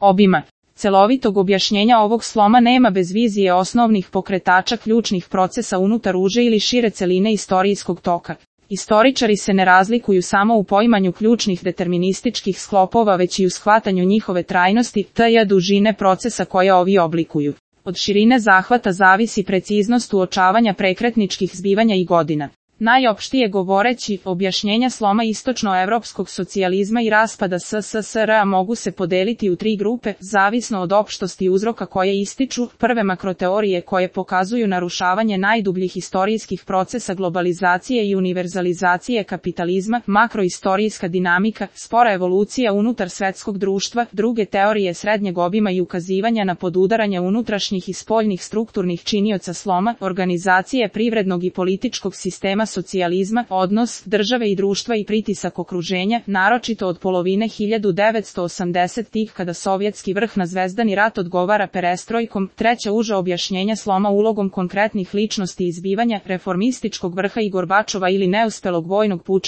obima. Celovitog objašnjenja ovog sloma nema bez vizije osnovnih pokretača ključnih procesa unutar uže ili šire celine istorijskog toka. Istoričari se ne razlikuju samo u poimanju ključnih determinističkih sklopova, već i u shvatanju njihove trajnosti, tj. dužine procesa koje ovi oblikuju. Od širine zahvata zavisi preciznost uočavanja prekretničkih zbivanja i godina. Najopštije govoreći, objašnjenja sloma istočnoevropskog socijalizma i raspada SSSR-a mogu se podeliti u tri grupe, zavisno od opštosti uzroka koje ističu. Prve makroteorije koje pokazuju narušavanje najdubljih istorijskih procesa globalizacije i univerzalizacije kapitalizma, makroistorijska dinamika, spora evolucija unutar svetskog društva, druge teorije srednjeg obima i ukazivanja na podudaranje unutrašnjih i spoljnih strukturnih činioca sloma, organizacije privrednog i političkog sistema socijalizma, odnos države i društva i pritisak okruženja, naročito od polovine 1980-ih kada sovjetski vrh na zvezdani rat odgovara perestrojkom. Treća uža objašnjenja sloma ulogom konkretnih ličnosti izbivanja reformističkog vrha i Gorbačova ili neuspelog vojnog puča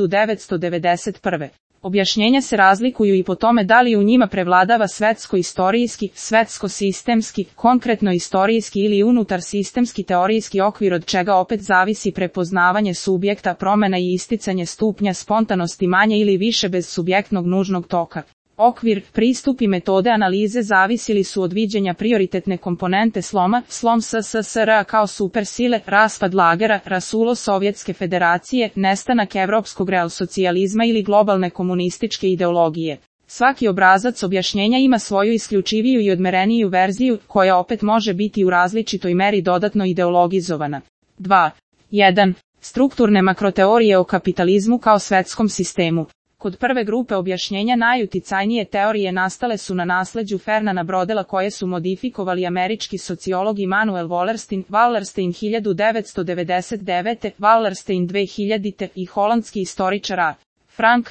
1991. Objašnjenja se razlikuju i po tome da li u njima prevladava svetsko-istorijski, svetsko-sistemski, konkretno istorijski ili unutar sistemski teorijski okvir, od čega opet zavisi prepoznavanje subjekta, promena i isticanje stupnja spontanosti manje ili više bez subjektnog nužnog toka. Okvir, pristup i metode analize zavisili su od viđenja prioritetne komponente sloma, slom SSSR-a kao supersile, raspad lagera, rasulo Sovjetske federacije, nestanak evropskog realsocijalizma ili globalne komunističke ideologije. Svaki obrazac objašnjenja ima svoju isključiviju i odmereniju verziju, koja opet može biti u različitoj meri dodatno ideologizovana. 2. 1. Strukturne makroteorije o kapitalizmu kao svetskom sistemu. Kod prve grupe objašnjenja najuticajnije teorije nastale su na nasleđu Fernanda Brodela koje su modifikovali američki sociolog Immanuel Wallerstein, 1999, Wallerstein 2000 i holandski istoričar A. Frank,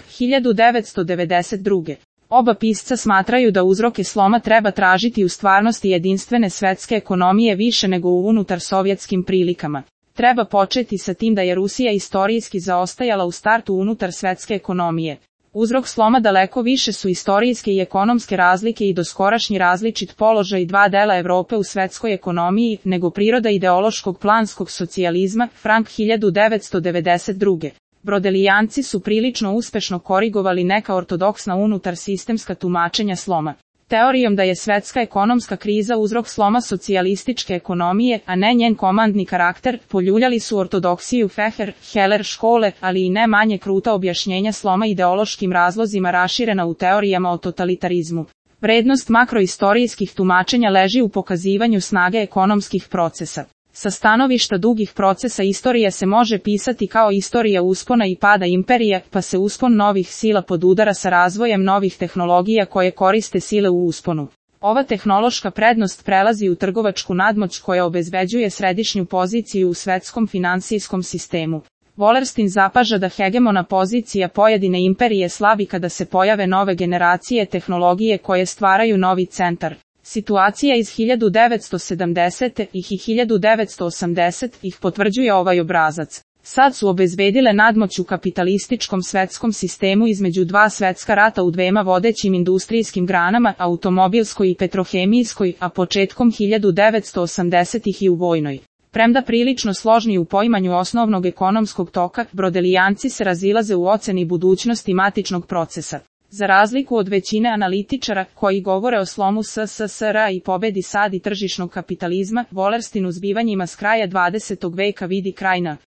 1992. Oba pisca smatraju da uzroke sloma treba tražiti u stvarnosti jedinstvene svetske ekonomije više nego u unutar sovjetskim prilikama. Treba početi sa tim da je Rusija istorijski zaostajala u startu unutar svetske ekonomije. Uzrok sloma daleko više su istorijske i ekonomske razlike i doskorašnji različit položaj dva dela Evrope u svetskoj ekonomiji, nego priroda ideološkog planskog socijalizma, Frank 1992. Brodelijanci su prilično uspešno korigovali neka ortodoksna unutar sistemska tumačenja sloma. Teorijom da je svetska ekonomska kriza uzrok sloma socijalističke ekonomije, a ne njen komandni karakter, poljuljali su ortodoksiju Feher, Heller škole, ali i ne manje kruta objašnjenja sloma ideološkim razlozima raširena u teorijama o totalitarizmu. Vrednost makroistorijskih tumačenja leži u pokazivanju snage ekonomskih procesa. Sa stanovišta dugih procesa istorija se može pisati kao istorija uspona i pada imperija, pa se uspon novih sila podudara sa razvojem novih tehnologija koje koriste sile u usponu. Ova tehnološka prednost prelazi u trgovačku nadmoć koja obezbeđuje središnju poziciju u svetskom finansijskom sistemu. Wallerstein zapaža da hegemona pozicija pojedine imperije slabi kada se pojave nove generacije tehnologije koje stvaraju novi centar. Situacija iz 1970. i 1980. potvrđuje ovaj obrazac. Sad su obezbedile nadmoć u kapitalističkom svetskom sistemu između dva svetska rata u dvema vodećim industrijskim granama, automobilskoj i petrohemijskoj, a početkom 1980. i u vojnoj. Premda prilično složni u poimanju osnovnog ekonomskog toka, brodelijanci se razilaze u oceni budućnosti matičnog procesa. Za razliku od većine analitičara, koji govore o slomu SSSR-a i pobedi sad i tržišnog kapitalizma, Wallerstein u zbivanjima s kraja 20. veka vidi kraj na